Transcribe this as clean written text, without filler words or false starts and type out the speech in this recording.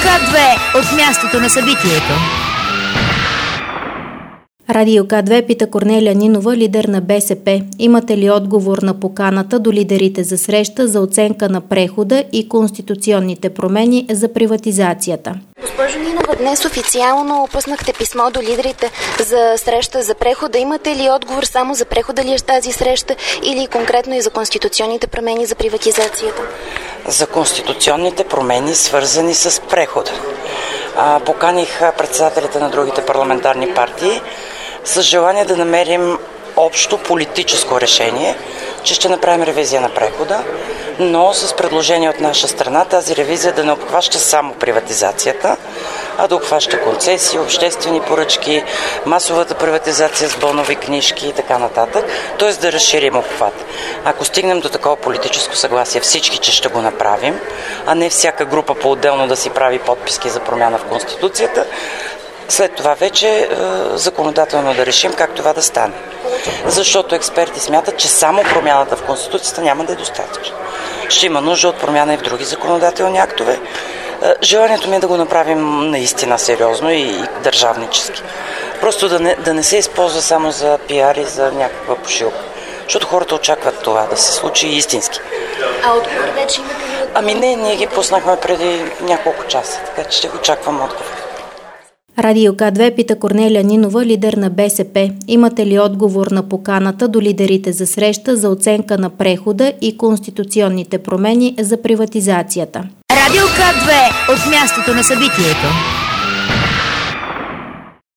К2 от мястото на събитието. Радио К2 пита Корнелия Нинова, лидер на БСП. Имате ли отговор на поканата до лидерите за среща за оценка на прехода и конституционните промени за приватизацията? Госпожо Нинова, днес официално пуснахте писмо до лидерите за среща за прехода. Имате ли отговор само за прехода ли е тази среща или конкретно и за конституционните промени за приватизацията? За конституционните промени, свързани с прехода. Поканих председателите на другите парламентарни партии с желание да намерим общо политическо решение, че ще направим ревизия на прехода, но с предложение от наша страна тази ревизия да не обхваща само приватизацията, а да обхваща концесии, обществени поръчки, масовата приватизация с бонови книжки и така нататък, т.е. да разширим обхват. Ако стигнем до такова политическо съгласие всички, че ще го направим, а не всяка група по-отделно да си прави подписки за промяна в Конституцията, след това вече законодателно да решим как това да стане. Защото експерти смятат, че само промяната в Конституцията няма да е достатъчно. Ще има нужда от промяна и в други законодателни актове. Желанието ми е да го направим наистина сериозно и държавнически. Просто да не се използва само за пиар и за някаква пошилка. Защото хората очакват това да се случи истински. А отговор вече имате ли? Не, ние ги пуснахме преди няколко часа, така че ще го очаквам отговор. Радио К2 пита Корнелия Нинова, лидер на БСП. Имате ли отговор на поканата до лидерите за среща за оценка на прехода и конституционните промени за приватизацията? Радио К2 от мястото на събитието.